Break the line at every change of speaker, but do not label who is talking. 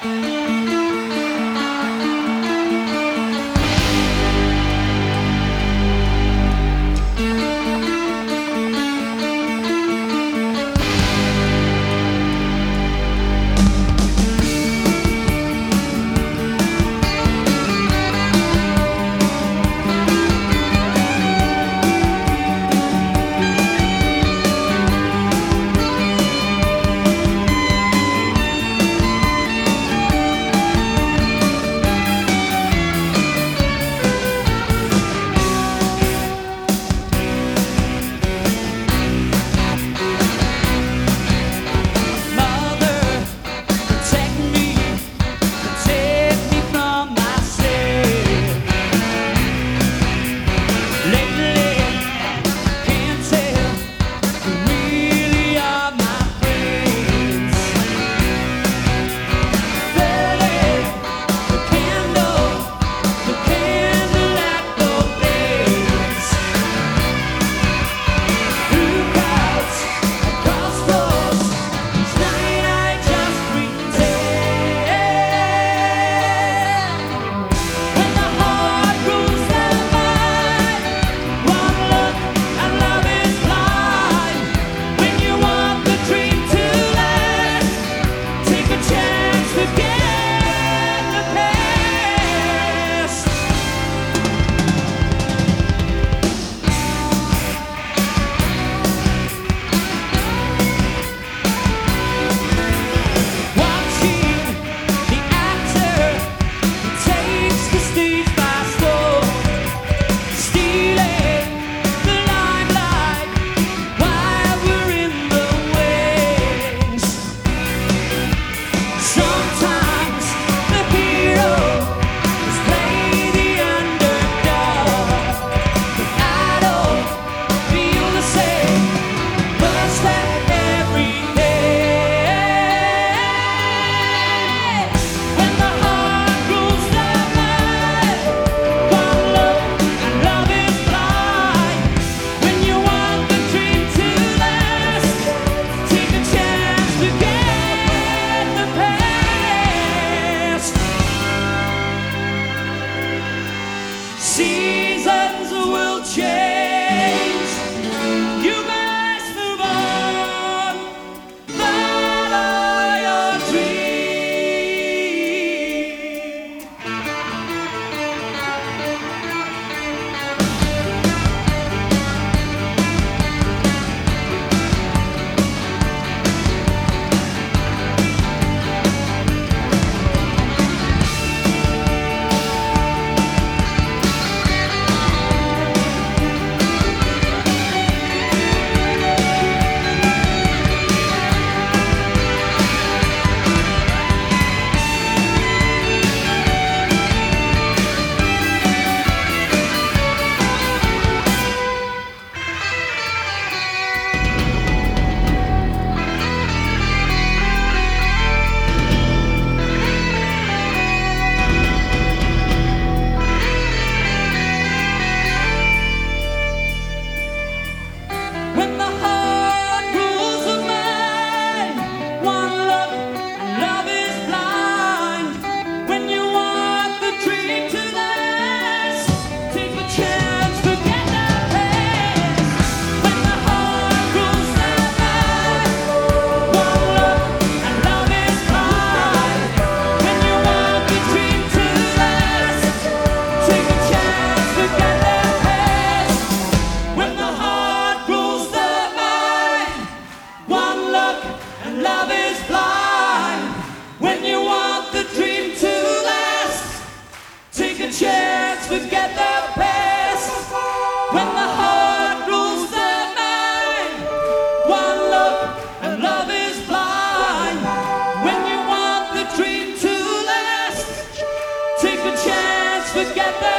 Seasons will change. You must move on. Follow your dream. When the heart rules the mind, one look and love is blind. When you want the dream to last, take a chance, forget the past. When the heart rules the mind, one look and love is blind. When you want the dream to last, take a chance, forget the past. When the heart rules the mind, one look and love is blind. When you want the dream to last, take a chance, forget the past. When the heart rules the mind, one look and love is blind. When you want the dream to last, take a chance, forget the